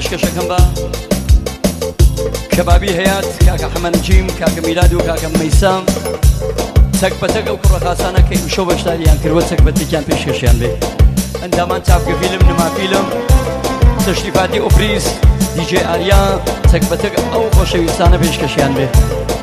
پێشکەشەکەم بە کەبابی هەیات کاکە حەمەنجیم کاکە میلاد و کاکە مەیسام چەک بە چەک ئەو کوڕە خاسانە کە ئیمشەو بەشداریان کردوە چەک بە چەکیان پێشکەشیان بێ ئەندامان چاپکە فیلم نما فیلم تەشریفاتی ئۆپریس دیجێ ئاریا چەک بە چەک ئەو خۆشەویستانە پێشکەشیان بێ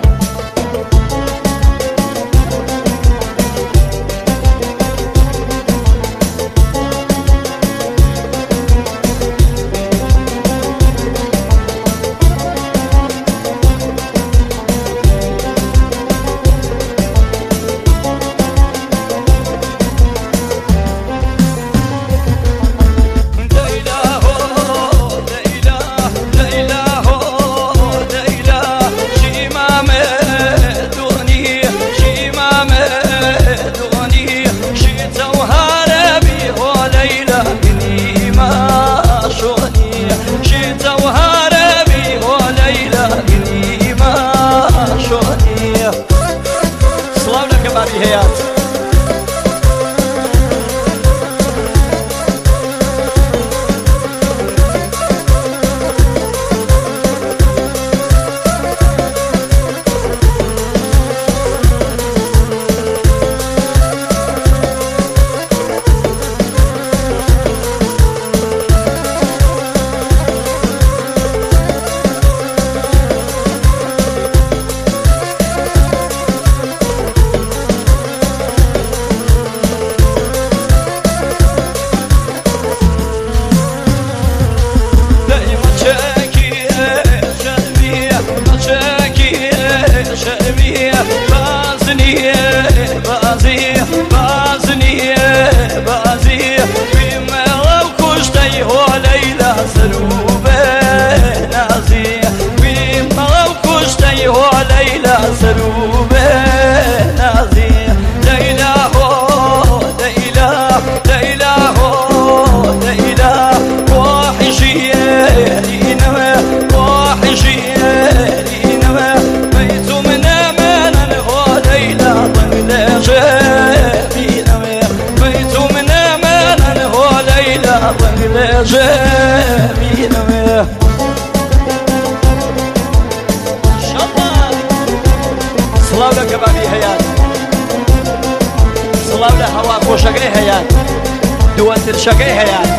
شەکەی هەیە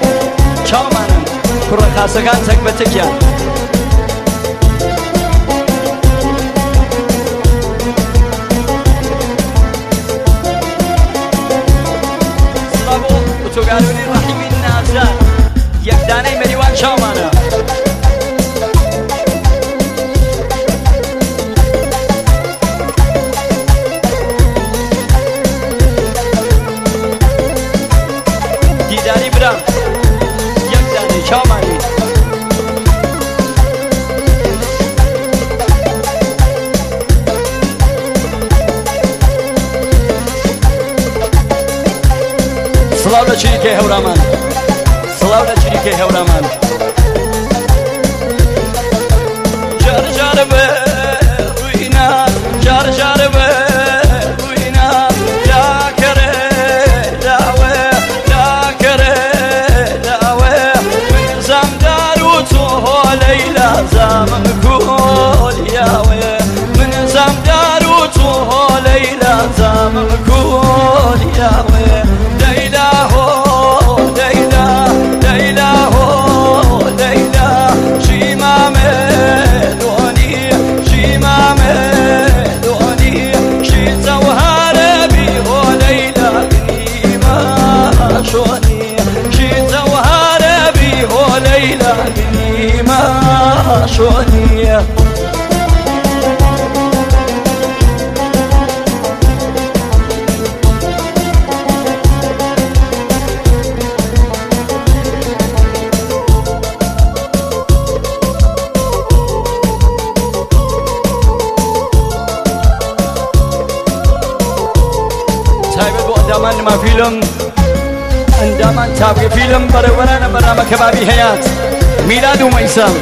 چاومانن کوڕە خاسەکان چەک بە چەکیان سڵاو بۆ ئۆتۆگارۆنی ڕەحیمی نازدار یەکدانەی مەریوان چاومانە سڵاو لە چریکەی هەورامان سڵاو لە چریکەی هەورامان جار جار بە ڕووینات جار جار بە ڕووینات لاکەرە لاوە لاکەرە لاوە من زەمدار و تۆ هۆلەیلا زامم کۆلیاوە من زەمدار و تۆ هۆلەیلا زامم کۆلیاوە شونية تايبت بقدامان ما فيلم اندامان تابع فيلم بروانا برنامج كبابي حيات میلاد و مەیسام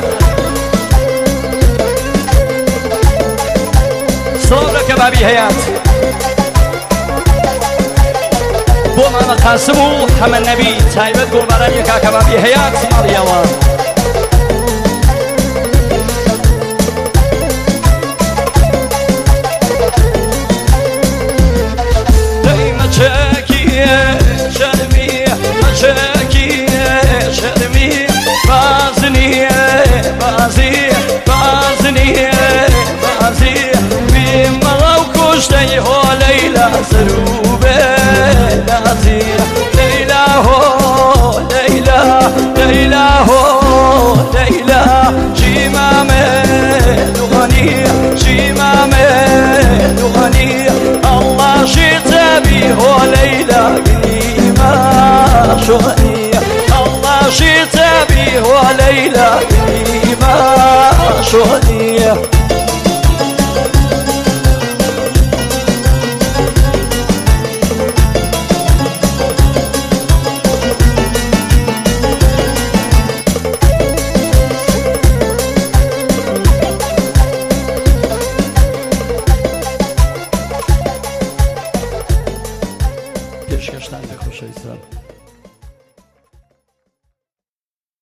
سڵاو لە کەبابی هەیات بۆ مامە قاسم و حەمەد نەبی تایبەت گۆڵبارانی کاکەبابی هەیات ماڵیەوە شوني الله شي تبي وليلى ما شوني